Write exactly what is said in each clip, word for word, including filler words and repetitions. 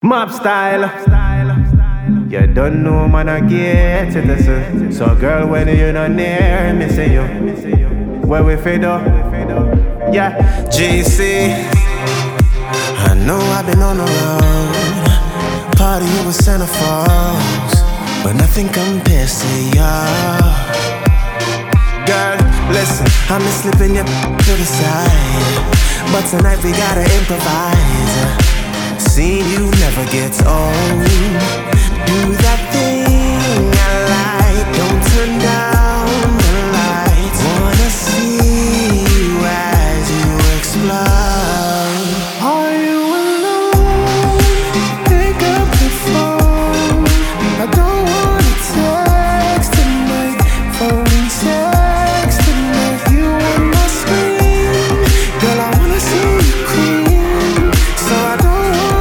Mob style. You don't know man I get it this. So girl when you not near me say you where we fade up. Yeah. G C, I know I've been on the road, party with Santa Falls, but nothing compares to y'all. Girl, listen, I'm just slipping you to the side, but tonight we gotta improvise. Seeing you never gets old. Do that thing I like. Don't turn down the lights. Wanna see you as you explode. Are you alone? Pick up the phone. I don't wanna text tonight. Phone sex tonight. You on my screen. Girl, I wanna see you cream. So I don't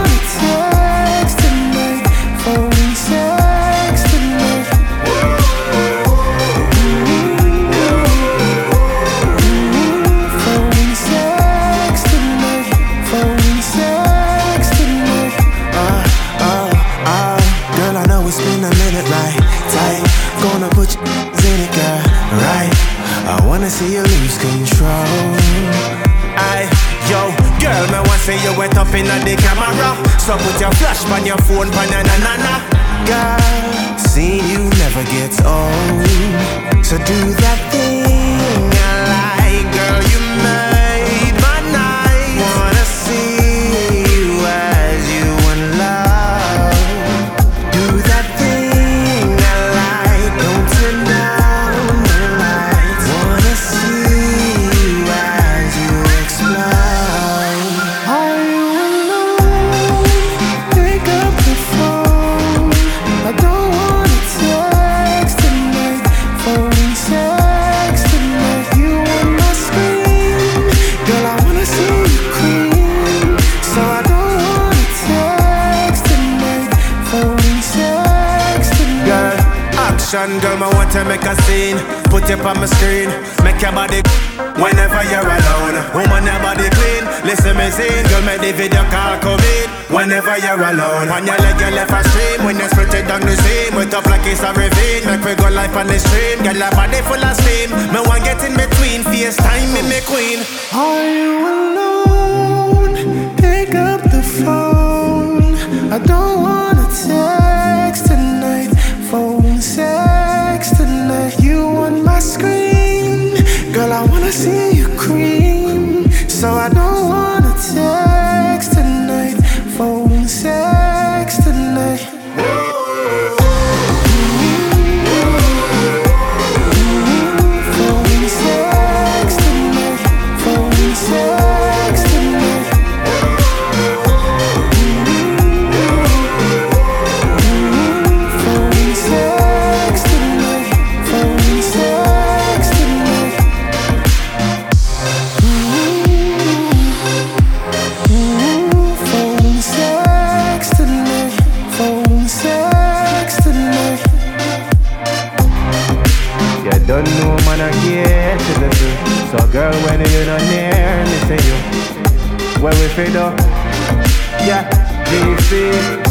spend a minute right, tight. Gonna put you in it, girl, right. I wanna see you lose control. I, yo, girl, me want see you wet up in the camera. So put your flash on your phone, banana, na na. Girl, seeing you never gets old. So do that thing I like, girl. You made my night. Wanna see you as you unload. Girl, I want to make a scene. Put you on my screen. Make your body whenever you're alone. Woman, your body clean. Listen me sing. Girl, make the video call come in. Whenever you're alone. On your leg, you left a stream. When you split it down the seam. Wet up like it's a ravine. Make we go life on the stream. Girl, your body full of steam. Me want get in between. FaceTime me, me queen. Are you alone? Pick up the phone. I don't wanna text tonight. Phone sex tonight. You on my screen. Girl, I wanna see you cream. So I don't wanna text tonight. Phone sex tonight. Phone sex tonight. Phone sex tonight. You don't know man I get it this. So girl when you not near me say you where we fade up. Yeah, G C.